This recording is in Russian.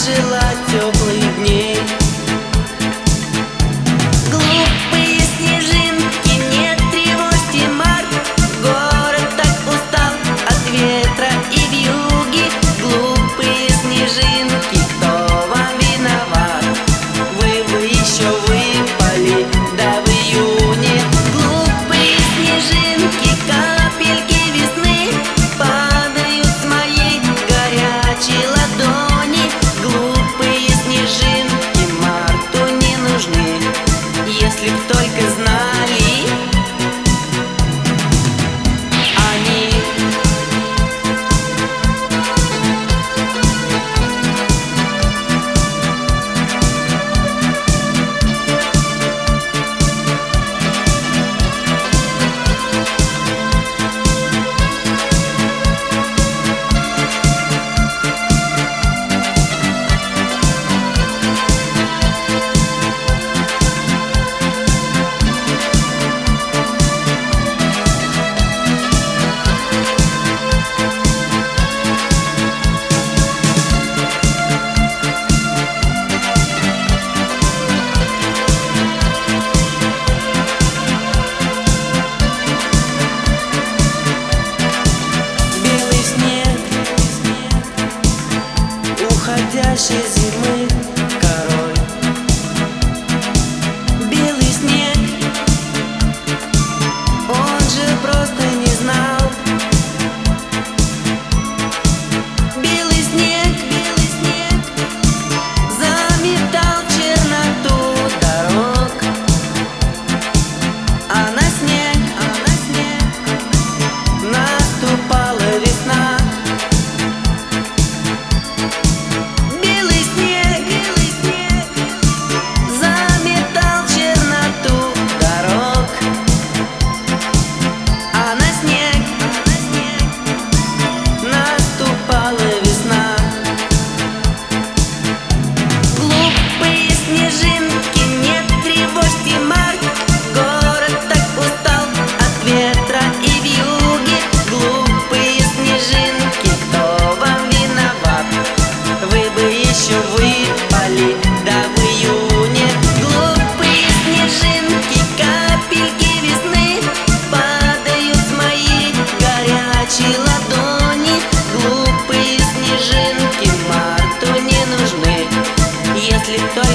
желать теплых дней. Глупые снежинки, не тревожьте март. Город так устал от ветра и вьюги. Глупые снежинки, кто вам виноват? Вы бы еще выпали, да в июне. Глупые снежинки, капельки весны падают с моей горячей ладони. Глупые снежинки марту не нужны, если б только знали они. Уходящей зимы король. Белый снег, он же просто не знал. Белый снег заметал черноту дорог, а на снег наступала весна. Выпали, да в июне. Глупые снежинки, капельки весны падают с моей горячей ладони. Глупые снежинки марту не нужны, если только